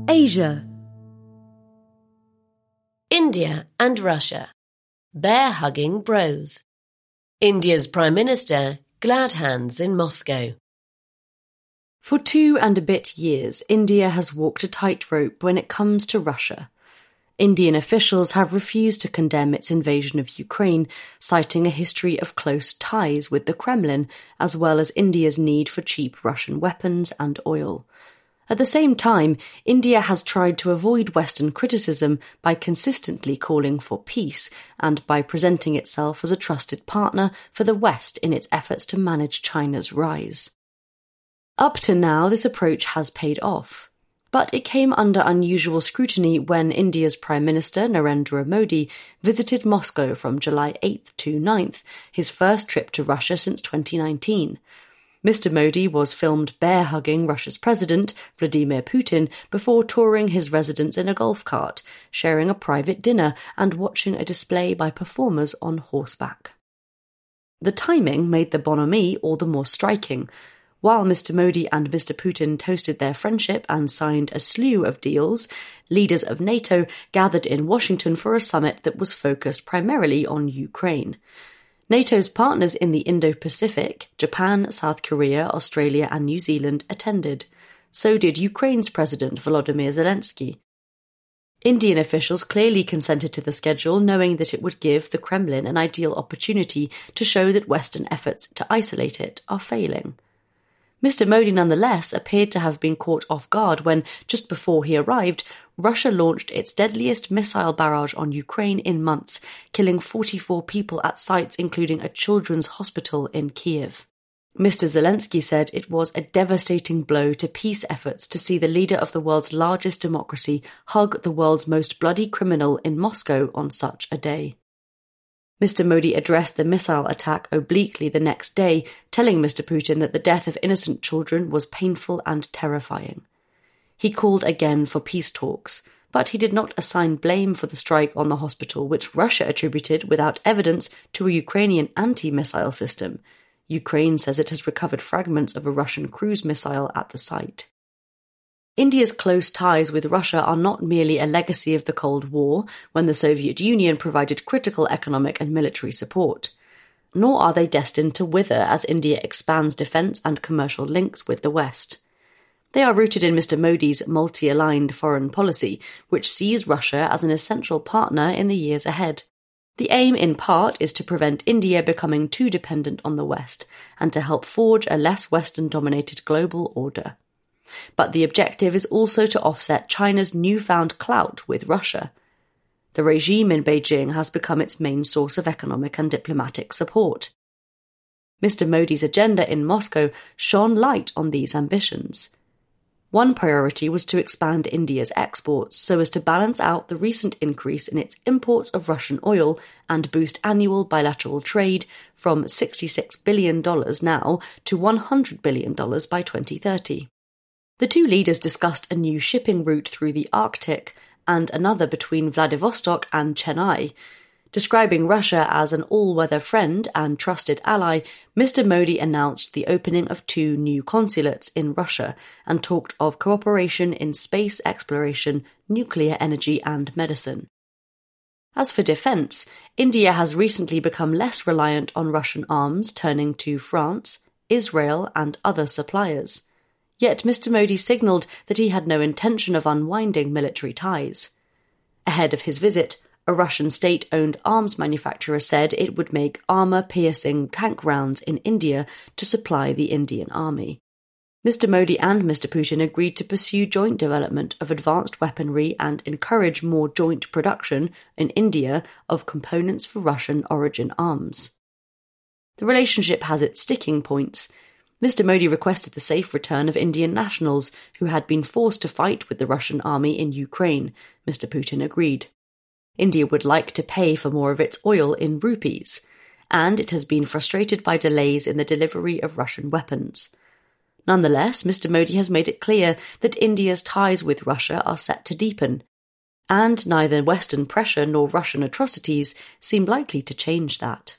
Asia. India and Russia. Bear-hugging bros. India's Prime Minister glad hands in Moscow. For 2 and a bit years, India has walked a tightrope when it comes to Russia. Indian officials have refused to condemn its invasion of Ukraine, citing a history of close ties with the Kremlin, as well as India's need for cheap Russian weapons and oil. At the same time, India has tried to avoid Western criticism by consistently calling for peace and by presenting itself as a trusted partner for the West in its efforts to manage China's rise. Up to now, this approach has paid off. But it came under unusual scrutiny when India's Prime Minister Narendra Modi visited Moscow from July 8th to 9th, his first trip to Russia since 2019. Mr. Modi was filmed bear-hugging Russia's president, Vladimir Putin, before touring his residence in a golf cart, sharing a private dinner and watching a display by performers on horseback. The timing made the bonhomie all the more striking. While Mr. Modi and Mr. Putin toasted their friendship and signed a slew of deals, leaders of NATO gathered in Washington for a summit that was focused primarily on Ukraine. NATO's partners in the Indo-Pacific, Japan, South Korea, Australia and New Zealand attended. So did Ukraine's President Volodymyr Zelensky. Indian officials clearly consented to the schedule, knowing that it would give the Kremlin an ideal opportunity to show that Western efforts to isolate it are failing. Mr. Modi nonetheless appeared to have been caught off guard when, just before he arrived, Russia launched its deadliest missile barrage on Ukraine in months, killing 44 people at sites including a children's hospital in Kiev. Mr. Zelensky said it was a devastating blow to peace efforts to see the leader of the world's largest democracy hug the world's most bloody criminal in Moscow on such a day. Mr. Modi addressed the missile attack obliquely the next day, telling Mr. Putin that the death of innocent children was painful and terrifying. He called again for peace talks, but he did not assign blame for the strike on the hospital, which Russia attributed without evidence to a Ukrainian anti-missile system. Ukraine says it has recovered fragments of a Russian cruise missile at the site. India's close ties with Russia are not merely a legacy of the Cold War, when the Soviet Union provided critical economic and military support. Nor are they destined to wither as India expands defence and commercial links with the West. They are rooted in Mr. Modi's multi-aligned foreign policy, which sees Russia as an essential partner in the years ahead. The aim, in part, is to prevent India becoming too dependent on the West, and to help forge a less Western-dominated global order. But the objective is also to offset China's newfound clout with Russia. The regime in Beijing has become its main source of economic and diplomatic support. Mr. Modi's agenda in Moscow shone light on these ambitions. One priority was to expand India's exports so as to balance out the recent increase in its imports of Russian oil and boost annual bilateral trade from $66 billion now to $100 billion by 2030. The two leaders discussed a new shipping route through the Arctic and another between Vladivostok and Chennai. Describing Russia as an all-weather friend and trusted ally, Mr. Modi announced the opening of 2 new consulates in Russia and talked of cooperation in space exploration, nuclear energy and medicine. As for defence, India has recently become less reliant on Russian arms, turning to France, Israel and other suppliers. Yet Mr. Modi signalled that he had no intention of unwinding military ties. Ahead of his visit, a Russian state-owned arms manufacturer said it would make armour-piercing tank rounds in India to supply the Indian army. Mr. Modi and Mr. Putin agreed to pursue joint development of advanced weaponry and encourage more joint production in India of components for Russian-origin arms. The relationship has its sticking points. Mr. Modi requested the safe return of Indian nationals who had been forced to fight with the Russian army in Ukraine. Mr. Putin agreed. India would like to pay for more of its oil in rupees, and it has been frustrated by delays in the delivery of Russian weapons. Nonetheless, Mr. Modi has made it clear that India's ties with Russia are set to deepen, and neither Western pressure nor Russian atrocities seem likely to change that.